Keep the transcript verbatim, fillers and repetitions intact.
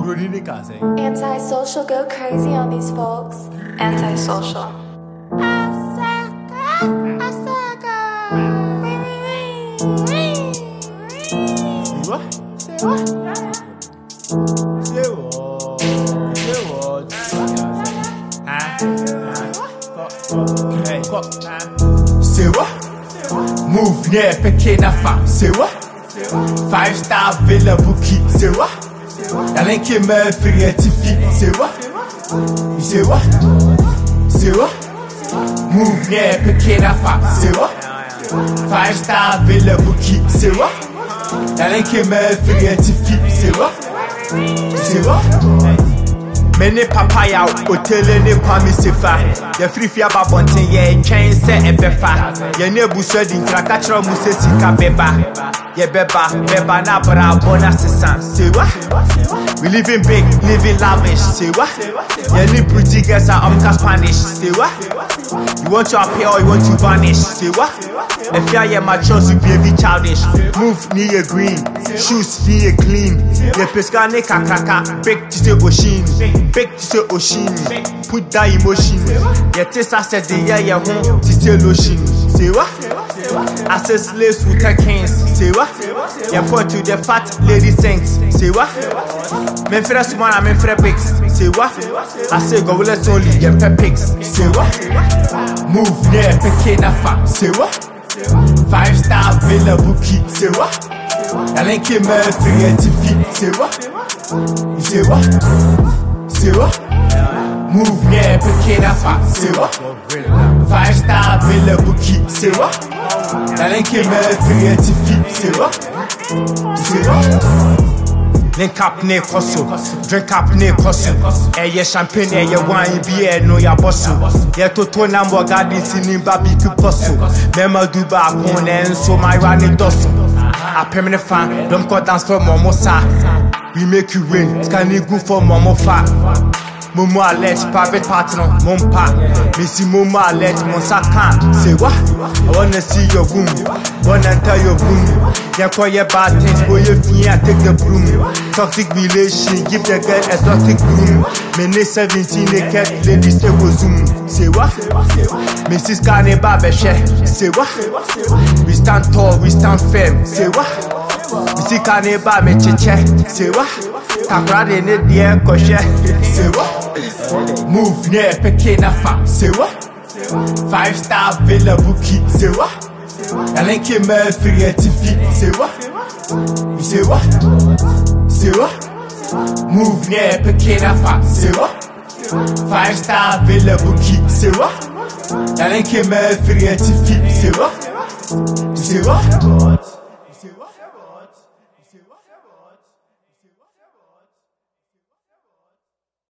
Antisocial, go crazy on these folks. Antisocial. Say what? Say what? Say what? Say what? Huh? Hey, say what? Move near Pekina fa. Say what? Five star villa bookie. Say what? I like him free at T V. Say what? You say what? Say what? Move near Pekina fa. Say what? Five star villa bookie. Say what? I like him free at T V. Say what? Say what? Many papaya hotel ne kwami sefa. Ya free fia babonten ye twen se ebefa. Ya nebu so di nkraka chro mu se sika beba. Ye beba, beba na bra bona sesan. Say what? We living big, living lavish. Say what? Ya ni pretty girls are umka Spanish. Say what? You want to appear or you want to vanish. Say what? If you are mature, you be childish. Move near green, shoes near clean. Ye pesca ne kakaka, big to say ocean, big to say ocean. Put that emotion. Ye taste said the yeah yeah home to say lotion. Say what? I say slaves with kings. Say what? Ye point to the fat lady saints. Say what? Men fresh man and men fresh pigs. Say what? I say go let's only ye pigs. Say what? Move near Pekina fa. Say what? Five star villa bookie. Say what? I like him free at T V. Say what? You say what? Say what? Move near Pekina fa. Say what? Five star villa bookie. Say what? I like him free at T V. Say what? You say what? Link up ne koso, drink up ne koso. Eye champagne, eye wine, beer, no ya bosso. Ye toto nambo gadi sinin barbecue posso. Mema duba akone en so my running dosso. A permanent fan, don't go dance for Momo sa. We make you win, scanny good for Momo fa. Momo alert, private partner, Mompa. Missy Momo alert, Monsakan. Say what? I wanna see your room, wanna enter your room. Yeah, call your bad things, boy, you fear, take the broom. Toxic relation, give the girl exotic broom. Mene seventeen naked ladies, they go zoom. Say what? Missus Kane Babeshe. Say what? We stand tall, we stand firm. Say what? Missus Kane Babeche. Say what? Takrade ne die koshe. Say what? Move near Pekina fa. Say what? Five star villa bookie. Say what? I like him free at T V. Say what? You say what? Say what? Move near Pekina fa. Say what? Five star villa bookie. Say what? I like him free at T V. Say what? You say what? You say what? You say what?